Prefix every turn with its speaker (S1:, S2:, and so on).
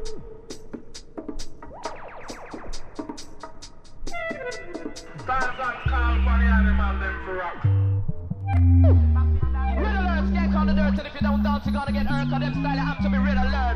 S1: Stars that call for the animal, them for rock.
S2: Red alert, skank on the dirt, and if you don't dance, you're gonna get hurt. Cause them style have to be red alert.